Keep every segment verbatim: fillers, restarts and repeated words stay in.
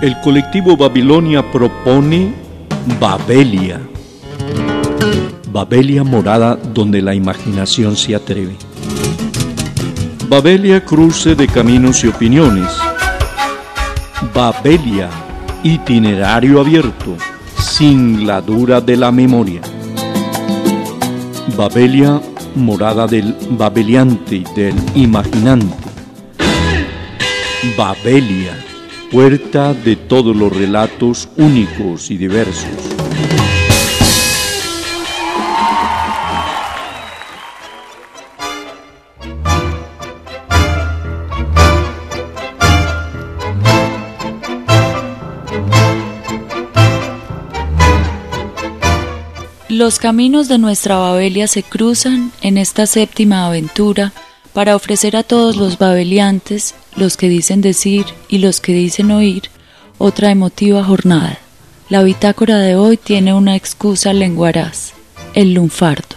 El colectivo Babilonia propone Babelia. Babelia morada donde la imaginación se atreve. Babelia cruce de caminos y opiniones. Babelia itinerario abierto, singladura de la memoria. Babelia morada del babeliante y del imaginante. Babelia, puerta de todos los relatos únicos y diversos. Los caminos de nuestra Babelia se cruzan en esta séptima aventura para ofrecer a todos los babeliantes, los que dicen decir y los que dicen oír, otra emotiva jornada. La bitácora de hoy tiene una excusa lenguaraz, el lunfardo.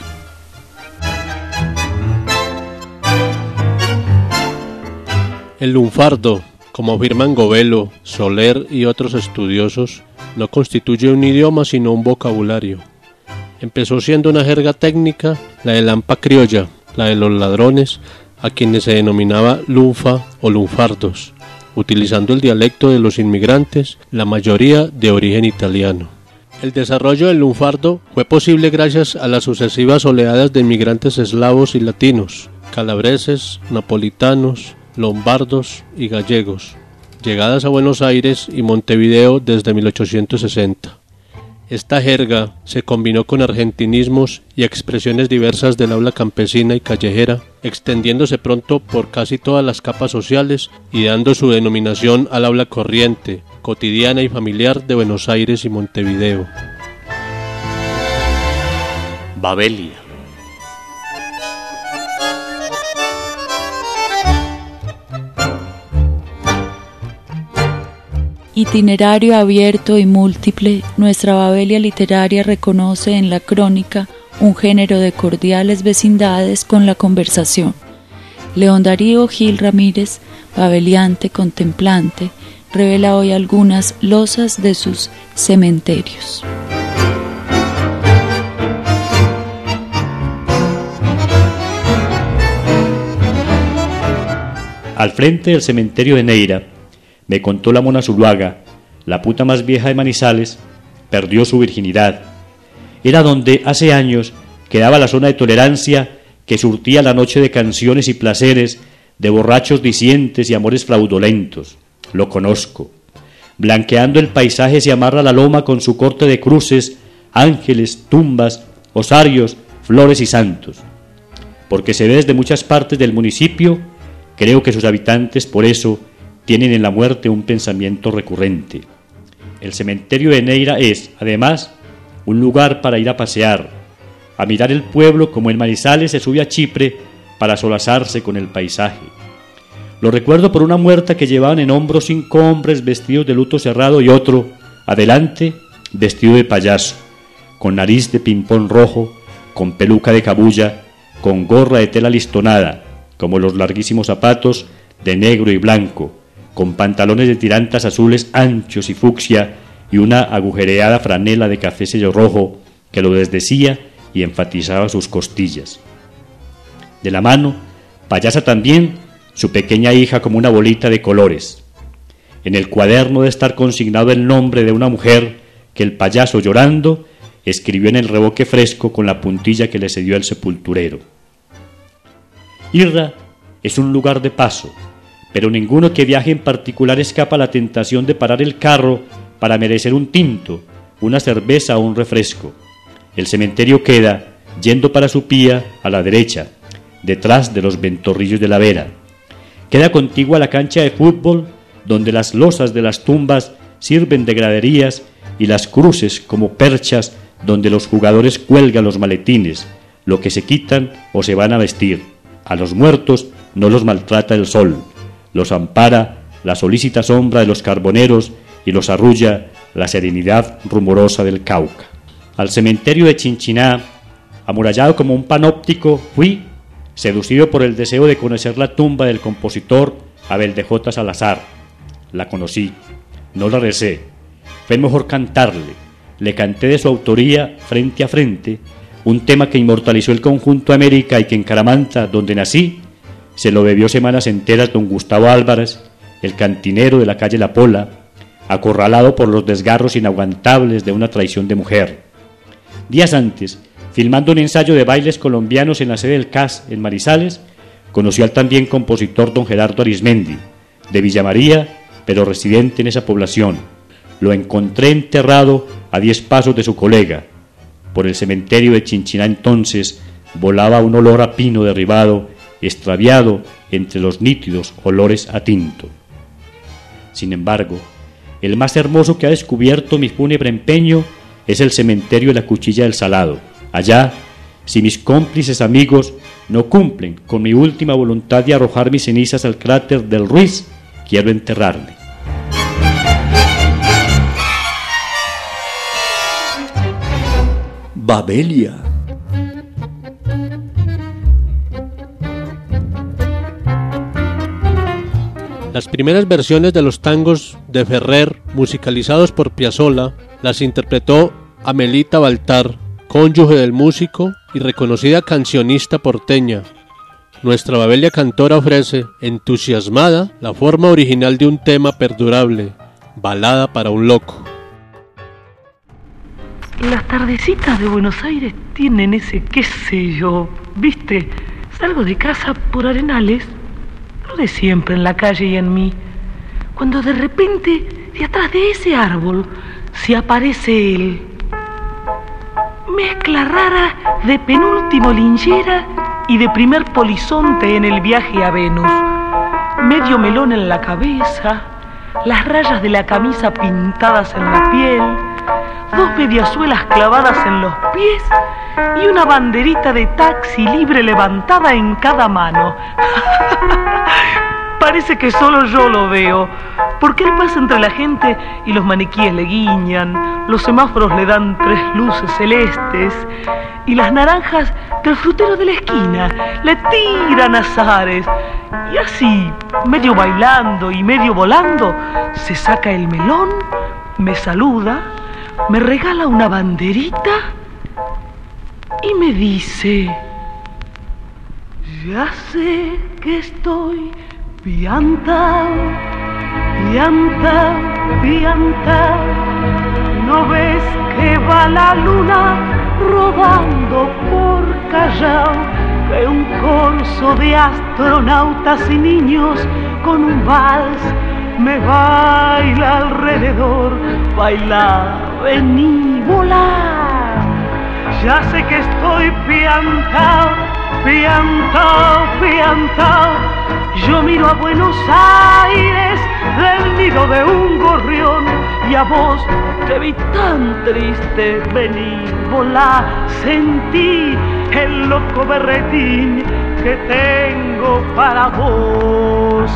El lunfardo, como afirman Govelo, Soler y otros estudiosos, no constituye un idioma sino un vocabulario. Empezó siendo una jerga técnica, la de lampa criolla, la de los ladrones, a quienes se denominaba lunfa o lunfardos, utilizando el dialecto de los inmigrantes, la mayoría de origen italiano. El desarrollo del lunfardo fue posible gracias a las sucesivas oleadas de inmigrantes eslavos y latinos, calabreses, napolitanos, lombardos y gallegos, llegadas a Buenos Aires y Montevideo desde mil ochocientos sesenta. Esta jerga se combinó con argentinismos y expresiones diversas del habla campesina y callejera, extendiéndose pronto por casi todas las capas sociales y dando su denominación al habla corriente, cotidiana y familiar de Buenos Aires y Montevideo. Babelia. Itinerario abierto y múltiple, nuestra Babelia literaria reconoce en la crónica un género de cordiales vecindades con la conversación. León Darío Gil Ramírez, babeliante contemplante, revela hoy algunas losas de sus cementerios. Al frente del cementerio de Neira, me contó la mona Zuluaga, la puta más vieja de Manizales, perdió su virginidad. Era donde hace años quedaba la zona de tolerancia que surtía la noche de canciones y placeres, de borrachos dicientes y amores fraudulentos. Lo conozco. Blanqueando el paisaje se amarra la loma con su corte de cruces, ángeles, tumbas, osarios, flores y santos. Porque se ve desde muchas partes del municipio, creo que sus habitantes por eso tienen en la muerte un pensamiento recurrente. El cementerio de Neira es, además, un lugar para ir a pasear, a mirar el pueblo como en Manizales se sube a Chipre para solazarse con el paisaje. Lo recuerdo por una muerta que llevaban en hombros cinco hombres vestidos de luto cerrado y otro, adelante, vestido de payaso, con nariz de pimpón rojo, con peluca de cabulla, con gorra de tela listonada, como los larguísimos zapatos de negro y blanco, con pantalones de tirantas azules anchos y fucsia y una agujereada franela de café sello rojo que lo desdecía y enfatizaba sus costillas. De la mano, payasa también, su pequeña hija como una bolita de colores. En el cuaderno debe estar consignado el nombre de una mujer que el payaso, llorando, escribió en el revoque fresco con la puntilla que le cedió el sepulturero. Irra es un lugar de paso, pero ninguno que viaje en particular escapa a la tentación de parar el carro para merecer un tinto, una cerveza o un refresco. El cementerio queda, yendo para su pía, a la derecha, detrás de los ventorrillos de la vera. Queda contigua a la cancha de fútbol, donde las losas de las tumbas sirven de graderías y las cruces como perchas donde los jugadores cuelgan los maletines, lo que se quitan o se van a vestir. A los muertos no los maltrata el sol, los ampara la solícita sombra de los carboneros y los arrulla la serenidad rumorosa del Cauca. Al cementerio de Chinchiná, amurallado como un panóptico, fui, seducido por el deseo de conocer la tumba del compositor Abel de J. Salazar. La conocí. No la recé. Fue mejor cantarle. Le canté de su autoría, Frente a Frente, un tema que inmortalizó el conjunto América y que en Caramanta, donde nací, se lo bebió semanas enteras don Gustavo Álvarez, el cantinero de la calle La Pola, acorralado por los desgarros inaguantables de una traición de mujer. Días antes, filmando un ensayo de bailes colombianos en la sede del C A S en Manizales, conoció al también compositor don Gerardo Arismendi, de Villa María, pero residente en esa población. Lo encontré enterrado a diez pasos de su colega. Por el cementerio de Chinchiná entonces volaba un olor a pino derribado, extraviado entre los nítidos olores a tinto. Sin embargo, el más hermoso que ha descubierto mi fúnebre empeño es el cementerio de la Cuchilla del Salado. Allá, si mis cómplices amigos no cumplen con mi última voluntad de arrojar mis cenizas al cráter del Ruiz, quiero enterrarme. Babelia. Las primeras versiones de los tangos de Ferrer, musicalizados por Piazzolla, las interpretó Amelita Baltar, cónyuge del músico y reconocida cancionista porteña. Nuestra Babelia cantora ofrece, entusiasmada, la forma original de un tema perdurable, Balada para un loco. Las tardecitas de Buenos Aires tienen ese qué sé yo, ¿viste? Salgo de casa por Arenales, lo de siempre en la calle y en mí, cuando de repente, de atrás de ese árbol, se aparece él. Mezcla rara de penúltimo linchera y de primer polizonte en el viaje a Venus. Medio melón en la cabeza, las rayas de la camisa pintadas en la piel, dos mediasuelas clavadas en los pies y una banderita de taxi libre levantada en cada mano. Parece que solo yo lo veo, porque él pasa entre la gente y los maniquíes le guiñan, los semáforos le dan tres luces celestes y las naranjas del frutero de la esquina le tiran azares. Y así, medio bailando y medio volando, se saca el melón, me saluda, me regala una banderita y me dice: ya sé que estoy piantao, piantao, piantao. ¿No ves que va la luna rodando por Callao? Que un corso de astronautas y niños con un vals me baila alrededor. Baila, vení, volá. Ya sé que estoy piantao, piantao, piantao. Yo miro a Buenos Aires del nido de un gorrión y a vos te vi tan triste. Vení, volá, sentí el loco berretín que tengo para vos.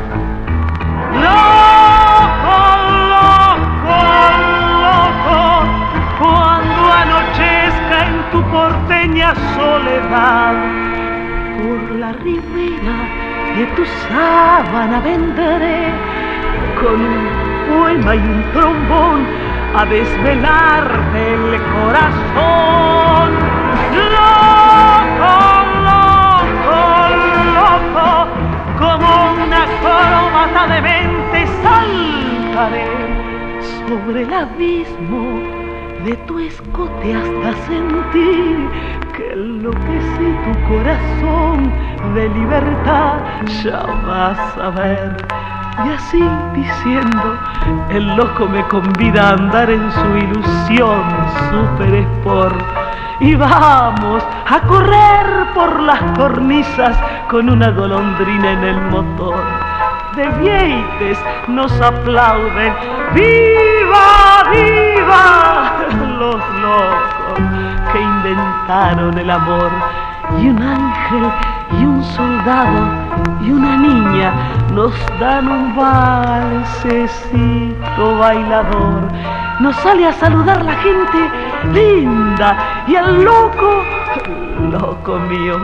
Loco, loco, loco, cuando anochezca en tu porteña soledad, por la ribera de tu sábana vendré con un poema y un trombón a desvelarte el corazón. Loco, loco, loco, como una acróbata de mente saltaré sobre el abismo de tu escote hasta sentir que enloquecí tu corazón de libertad. Ya vas a ver. Y así diciendo, el loco me convida a andar en su ilusión super sport. Y vamos a correr por las cornisas con una golondrina en el motor. De Vieites nos aplauden, ¡viva, viva! Los locos que inventaron el amor. Y un ángel y un soldado y una niña nos dan un valsecito bailador. Nos sale a saludar la gente linda y el loco, loco mío,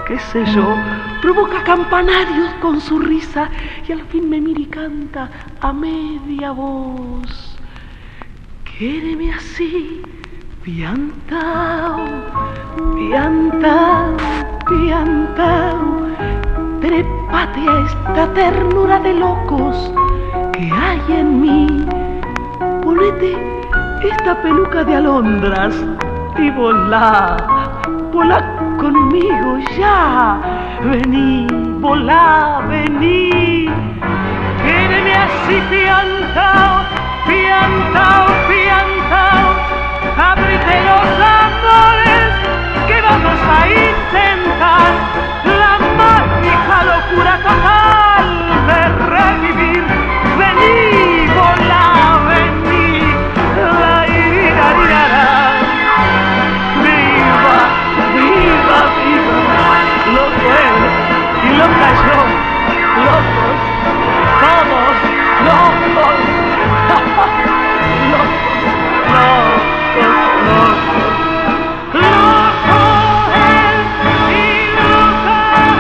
qué sé yo, provoca campanarios con su risa y al fin me mira y canta a media voz. Quéreme así, piantao, piantao, piantao, trépate a esta ternura de locos que hay en mí. Ponete esta peluca de alondras y volá, volá conmigo ya. Vení, volá, vení. Quéreme así, piantao, piantao, piantao. Ábrete los amores que vamos a intentar la mágica locura total de revivir. Vení, volá, vení. La ira, ira, ira. Viva, viva, viva. Loco él y loca yo. Locos, todos locos. Locos, locos, locos. Loco él y loca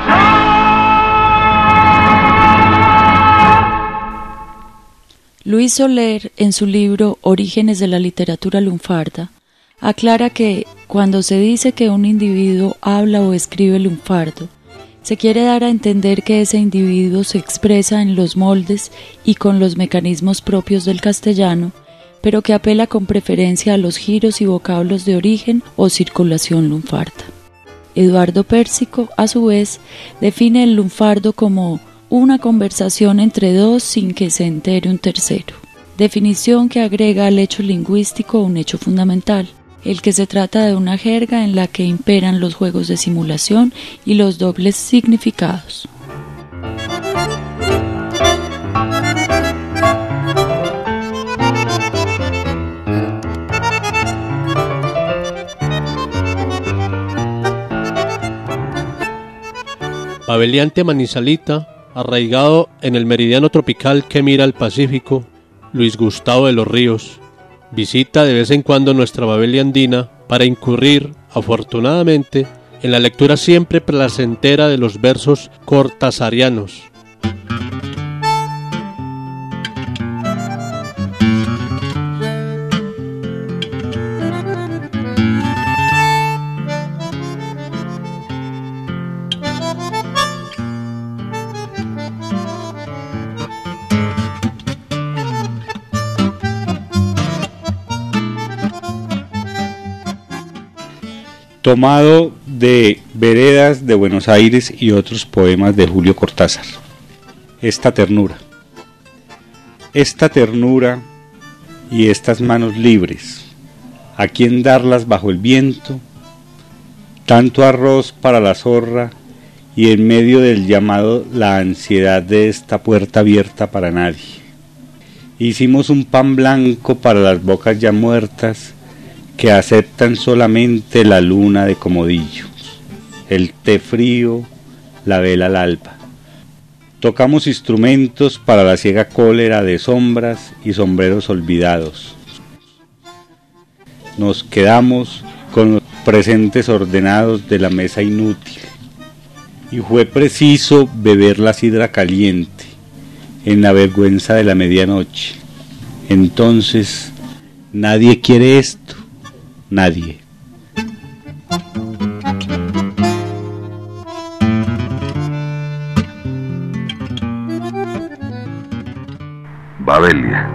yo. Luis Soler, en su libro Orígenes de la literatura lunfarda, aclara que cuando se dice que un individuo habla o escribe lunfardo, se quiere dar a entender que ese individuo se expresa en los moldes y con los mecanismos propios del castellano, pero que apela con preferencia a los giros y vocablos de origen o circulación lunfarda. Eduardo Pérsico, a su vez, define el lunfardo como una conversación entre dos sin que se entere un tercero, definición que agrega al hecho lingüístico un hecho fundamental, el que se trata de una jerga en la que imperan los juegos de simulación y los dobles significados. Babeliante manizalita, arraigado en el meridiano tropical que mira al Pacífico, Luis Gustavo de los Ríos, visita de vez en cuando nuestra Babelia andina para incurrir, afortunadamente, en la lectura siempre placentera de los versos cortasarianos. Tomado de Veredas de Buenos Aires y otros poemas de Julio Cortázar. Esta ternura. Esta ternura y estas manos libres, ¿a quién darlas bajo el viento? Tanto arroz para la zorra y en medio del llamado la ansiedad de esta puerta abierta para nadie. Hicimos un pan blanco para las bocas ya muertas que aceptan solamente la luna de comodillo, el té frío, la vela al alba. Tocamos instrumentos para la ciega cólera de sombras y sombreros olvidados. Nos quedamos con los presentes ordenados de la mesa inútil, y fue preciso beber la sidra caliente, en la vergüenza de la medianoche. Entonces, nadie quiere esto. Nadie. Babelia.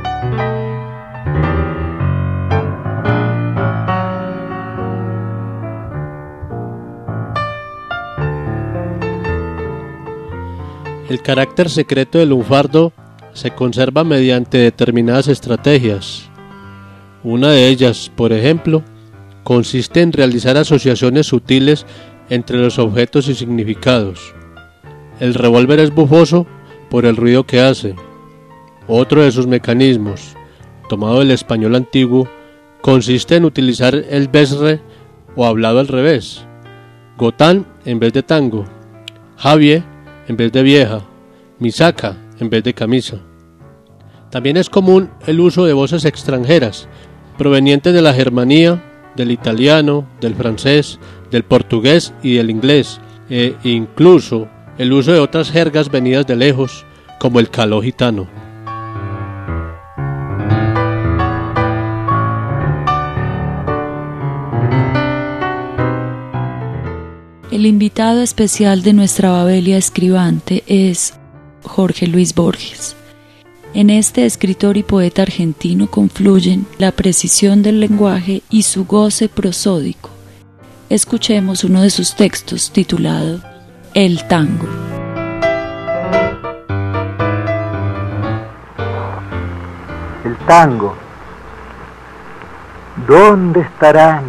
El carácter secreto del lunfardo se conserva mediante determinadas estrategias. Una de ellas, por ejemplo, consiste en realizar asociaciones sutiles entre los objetos y significados. El revólver es bufoso por el ruido que hace. Otro de sus mecanismos, tomado del español antiguo, consiste en utilizar el besre o hablado al revés. Gotán en vez de tango, Javie en vez de vieja, misaca en vez de camisa. También es común el uso de voces extranjeras, provenientes de la Germanía, del italiano, del francés, del portugués y del inglés, e incluso el uso de otras jergas venidas de lejos, como el caló gitano. El invitado especial de nuestra Babelia escribante es Jorge Luis Borges. En este escritor y poeta argentino confluyen la precisión del lenguaje y su goce prosódico. Escuchemos uno de sus textos titulado El tango. El tango. ¿Dónde estarán?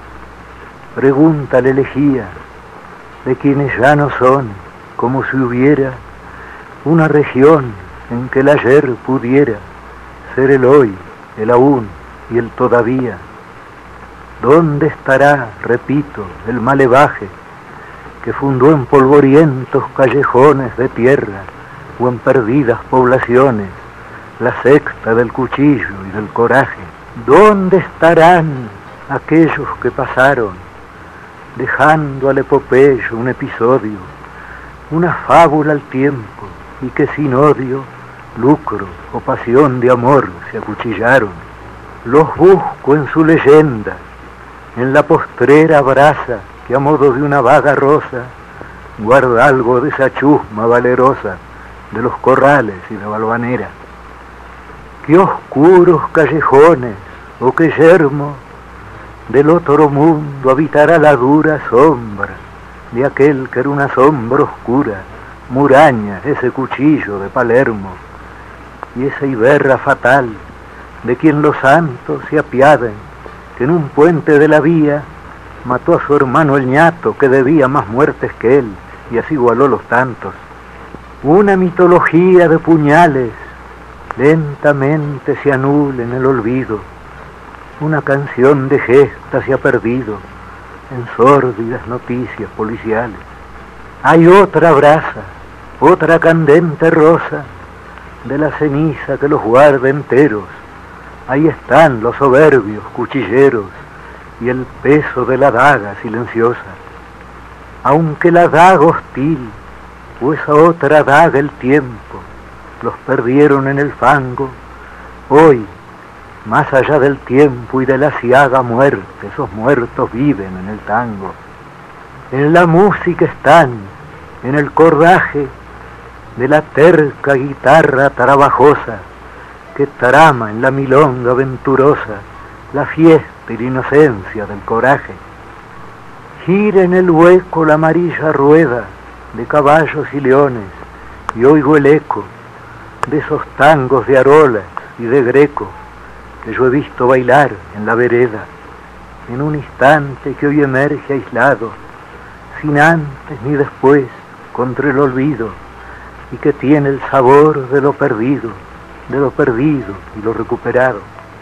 Pregunta la elegía de quienes ya no son, como si hubiera una región en que el ayer pudiera ser el hoy, el aún y el todavía. ¿Dónde estará, repito, el malevaje que fundó en polvorientos callejones de tierra o en perdidas poblaciones la sexta del cuchillo y del coraje? ¿Dónde estarán aquellos que pasaron dejando al epopeyo un episodio, una fábula al tiempo, y que sin odio, lucro o pasión de amor se acuchillaron? Los busco en su leyenda, en la postrera brasa que a modo de una vaga rosa guarda algo de esa chusma valerosa de los corrales y de Valvanera. Qué oscuros callejones, o qué yermo del otro mundo habitará la dura sombra de aquel que era una sombra oscura, muraña, ese cuchillo de Palermo, y esa iberra fatal de quien los santos se apiaden, que en un puente de la vía mató a su hermano el ñato, que debía más muertes que él, y así igualó los tantos. Una mitología de puñales lentamente se anula en el olvido. Una canción de gesta se ha perdido en sórdidas noticias policiales. Hay otra brasa, otra candente rosa de la ceniza que los guarda enteros. Ahí están los soberbios cuchilleros y el peso de la daga silenciosa. Aunque la daga hostil o esa otra daga el tiempo los perdieron en el fango, hoy, más allá del tiempo y de la ciaga muerte, esos muertos viven en el tango. En la música están, en el cordaje de la terca guitarra trabajosa que trama en la milonga venturosa la fiesta y la inocencia del coraje. Gira en el hueco la amarilla rueda de caballos y leones y oigo el eco de esos tangos de Arolas y de Greco que yo he visto bailar en la vereda, en un instante que hoy emerge aislado, sin antes ni después, contra el olvido, y que tiene el sabor de lo perdido, de lo perdido y lo recuperado.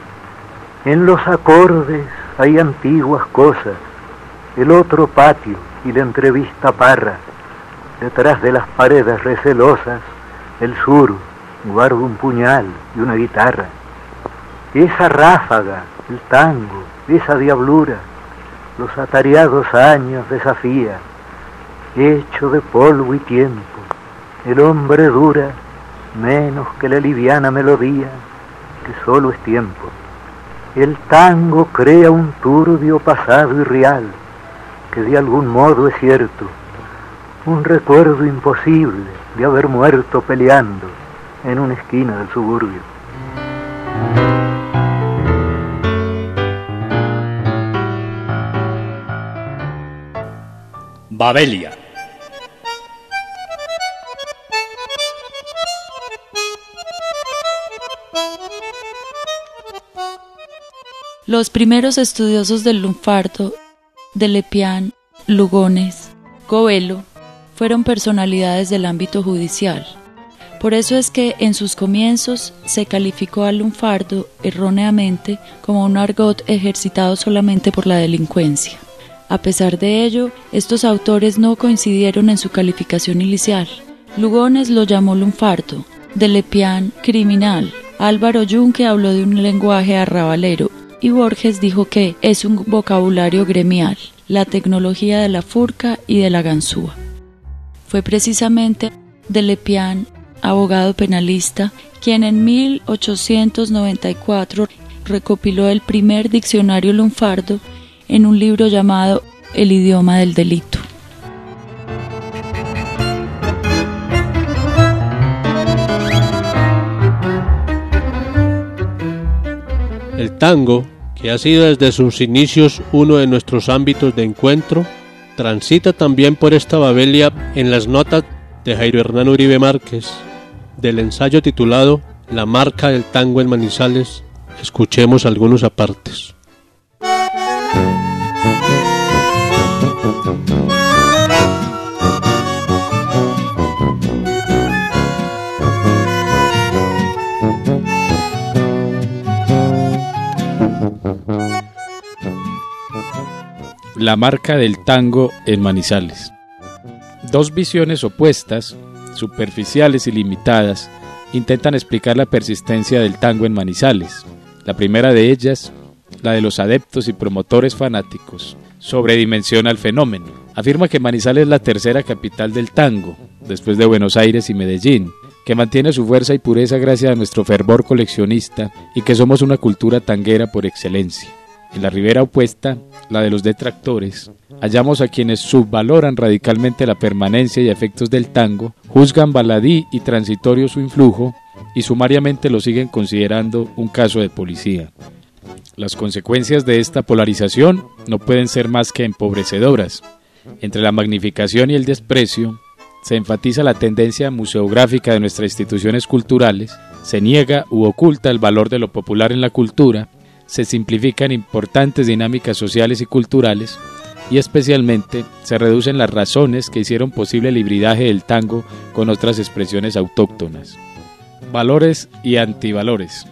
En los acordes hay antiguas cosas, el otro patio y la entrevista parra, detrás de las paredes recelosas, el sur guarda un puñal y una guitarra. Esa ráfaga, el tango, esa diablura, los atareados años desafía, hecho de polvo y tiempo, el hombre dura menos que la liviana melodía, que solo es tiempo. El tango crea un turbio pasado irreal, que de algún modo es cierto, un recuerdo imposible de haber muerto peleando en una esquina del suburbio. Babelia. Los primeros estudiosos del lunfardo, de Lepián, Lugones, Gobelo, fueron personalidades del ámbito judicial. Por eso es que en sus comienzos se calificó al lunfardo erróneamente como un argot ejercitado solamente por la delincuencia. A pesar de ello, estos autores no coincidieron en su calificación inicial. Lugones lo llamó lunfardo, de Lepián criminal, Álvaro Yunque habló de un lenguaje arrabalero y Borges dijo que es un vocabulario gremial. la tecnología de la furca y de la ganzúa. Fue precisamente de Lepián, abogado penalista, quien en mil ochocientos noventa y cuatro recopiló el primer diccionario lunfardo en un libro llamado El idioma del delito. El tango, que ha sido desde sus inicios uno de nuestros ámbitos de encuentro, transita también por esta Babelia en las notas de Jairo Hernán Uribe Márquez, del ensayo titulado La marca del tango en Manizales. Escuchemos algunos apartes. La marca del tango en Manizales. Dos visiones opuestas, superficiales y limitadas, intentan explicar la persistencia del tango en Manizales. La primera de ellas, la de los adeptos y promotores fanáticos, sobredimensiona el fenómeno. Afirma que Manizales es la tercera capital del tango, después de Buenos Aires y Medellín, que mantiene su fuerza y pureza gracias a nuestro fervor coleccionista y que somos una cultura tanguera por excelencia. En la ribera opuesta, la de los detractores, hallamos a quienes subvaloran radicalmente la permanencia y efectos del tango, juzgan baladí y transitorio su influjo y sumariamente lo siguen considerando un caso de policía. Las consecuencias de esta polarización no pueden ser más que empobrecedoras. Entre la magnificación y el desprecio, se enfatiza la tendencia museográfica de nuestras instituciones culturales, se niega u oculta el valor de lo popular en la cultura, se simplifican importantes dinámicas sociales y culturales y especialmente se reducen las razones que hicieron posible el hibridaje del tango con otras expresiones autóctonas. Valores y antivalores.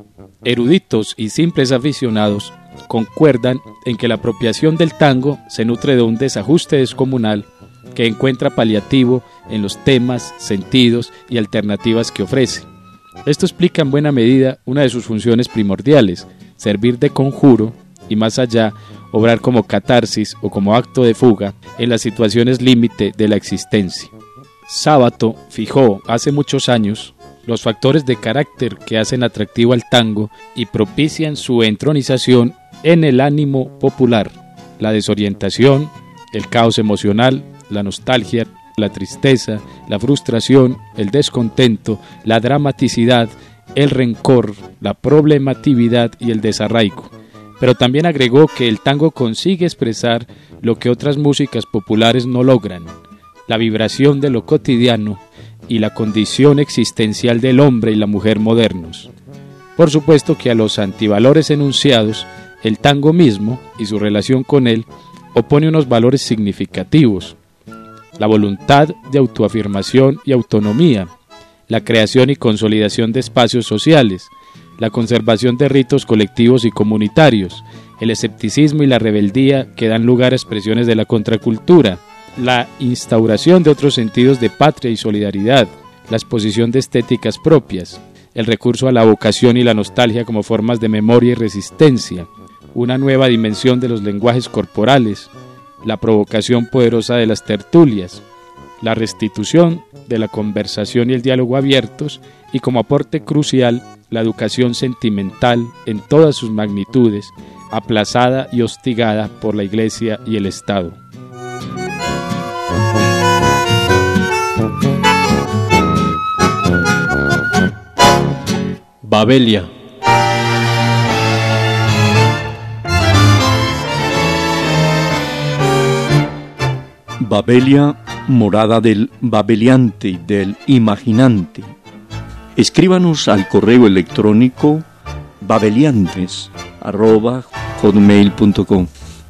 Eruditos y simples aficionados concuerdan en que la apropiación del tango se nutre de un desajuste descomunal que encuentra paliativo en los temas, sentidos y alternativas que ofrece. Esto explica en buena medida una de sus funciones primordiales, servir de conjuro y más allá, obrar como catarsis o como acto de fuga en las situaciones límite de la existencia. Sábato fijó hace muchos años los factores de carácter que hacen atractivo al tango y propician su entronización en el ánimo popular, la desorientación, el caos emocional, la nostalgia, la tristeza, la frustración, el descontento, la dramaticidad, el rencor, la problematividad y el desarraigo. Pero también agregó que el tango consigue expresar lo que otras músicas populares no logran, la vibración de lo cotidiano y la condición existencial del hombre y la mujer modernos. Por supuesto que a los antivalores enunciados, el tango mismo y su relación con él opone unos valores significativos: la voluntad de autoafirmación y autonomía, la creación y consolidación de espacios sociales, la conservación de ritos colectivos y comunitarios, el escepticismo y la rebeldía que dan lugar a expresiones de la contracultura, la instauración de otros sentidos de patria y solidaridad, la exposición de estéticas propias, el recurso a la vocación y la nostalgia como formas de memoria y resistencia, una nueva dimensión de los lenguajes corporales, la provocación poderosa de las tertulias, la restitución de la conversación y el diálogo abiertos y como aporte crucial la educación sentimental en todas sus magnitudes, aplazada y hostigada por la Iglesia y el Estado. Babelia. Babelia, morada del babeliante y del imaginante. Escríbanos al correo electrónico babeliantes arroba hotmail punto com.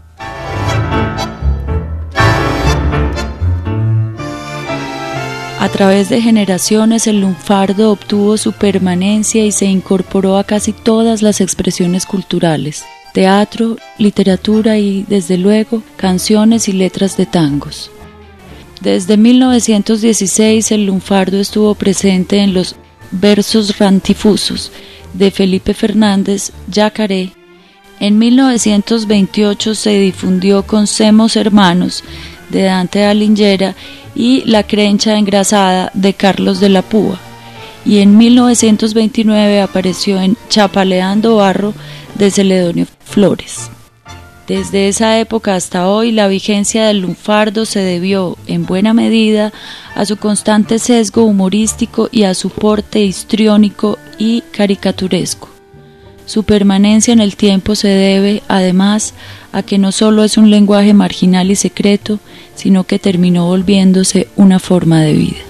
A través de generaciones el lunfardo obtuvo su permanencia y se incorporó a casi todas las expresiones culturales: teatro, literatura y, desde luego, canciones y letras de tangos. Desde mil novecientos dieciséis el lunfardo estuvo presente en los versos rantifusos de Felipe Fernández, Yacaré, En mil novecientos veintiocho se difundió con Semos Hermanos de Dante Alighieri y La Crencha Engrasada de Carlos de la Púa, y en mil novecientos veintinueve apareció en Chapaleando Barro de Celedonio Flores. Desde esa época hasta hoy, la vigencia del lunfardo se debió, en buena medida, a su constante sesgo humorístico y a su porte histriónico y caricaturesco. Su permanencia en el tiempo se debe, además, a que no solo es un lenguaje marginal y secreto, sino que terminó volviéndose una forma de vida.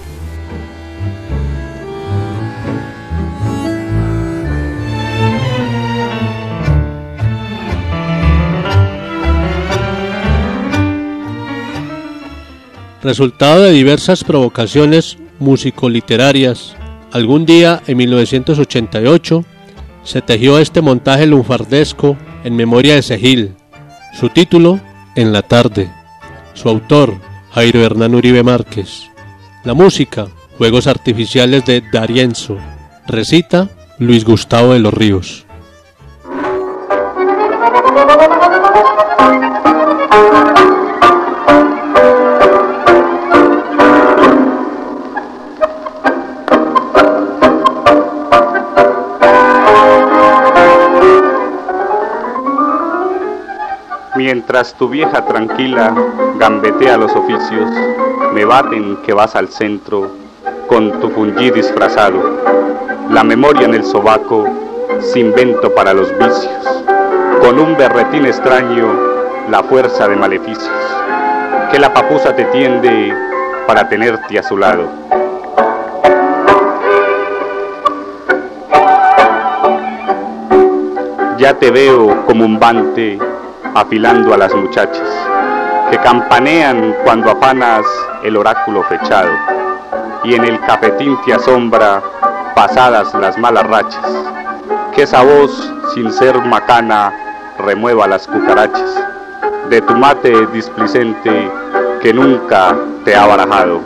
Resultado de diversas provocaciones músico-literarias, algún día en mil novecientos ochenta y ocho se tejió este montaje lunfardesco en memoria de Segil. Su título, En la tarde. Su autor, Jairo Hernán Uribe Márquez. La música, Juegos artificiales de D'Arienzo. Recita, Luis Gustavo de los Ríos. Mientras tu vieja tranquila gambetea los oficios, me baten que vas al centro con tu fungí disfrazado. La memoria en el sobaco, sin vento para los vicios, con un berretín extraño, la fuerza de maleficios, que la papusa te tiende para tenerte a su lado. Ya te veo como un bante afilando a las muchachas, que campanean cuando afanas el oráculo fechado, y en el cafetín te asombra pasadas las malas rachas, que esa voz sin ser macana remueva las cucarachas de tu mate displicente que nunca te ha barajado.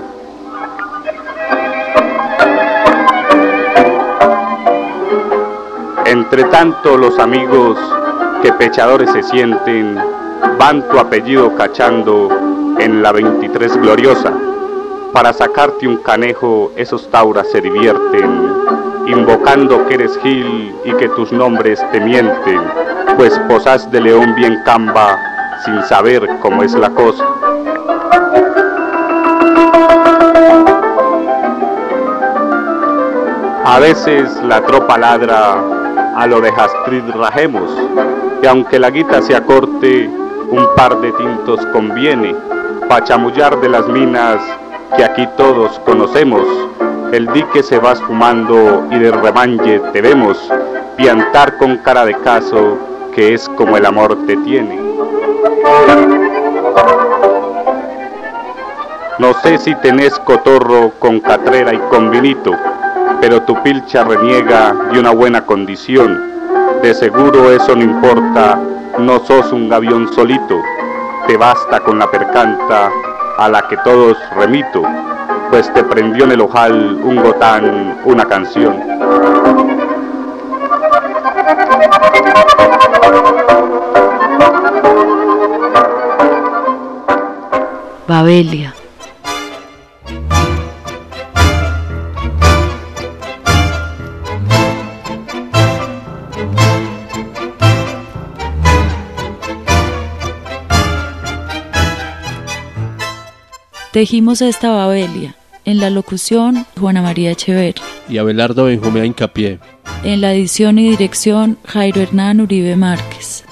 Entre tanto los amigos que pechadores se sienten, van tu apellido cachando en la veintitrés gloriosa. Para sacarte un canejo, esos tauras se divierten, invocando que eres Gil y que tus nombres te mienten, pues posás de león bien camba, sin saber cómo es la cosa. A veces la tropa ladra a lo de Astrid rajemos, y aunque la guita sea corte, un par de tintos conviene, pa' chamullar de las minas que aquí todos conocemos. El dique se va esfumando y de remanche te vemos, piantar con cara de caso, que es como el amor te tiene. No sé si tenés cotorro con catrera y con vinito, pero tu pilcha reniega de una buena condición. De seguro eso no importa, no sos un gavión solito, te basta con la percanta a la que todos remito, pues te prendió en el ojal un gotán, una canción. Babelia. Tejimos esta Babelia. En la locución, Juana María Echeverri y Abelardo Benjumea Incapié. En la edición y dirección, Jairo Hernán Uribe Márquez.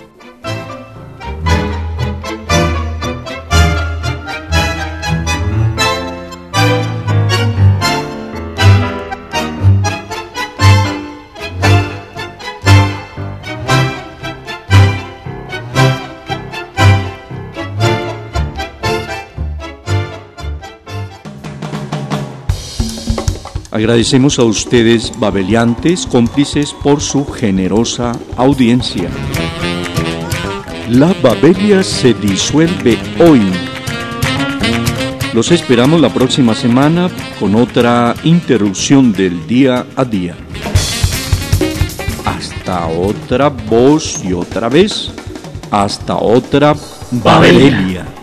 Agradecemos a ustedes, babeliantes, cómplices, por su generosa audiencia. La Babelia se disuelve hoy. Los esperamos la próxima semana con otra interrupción del día a día. Hasta Hasta otra voz y otra vez. Hasta otra Babelia.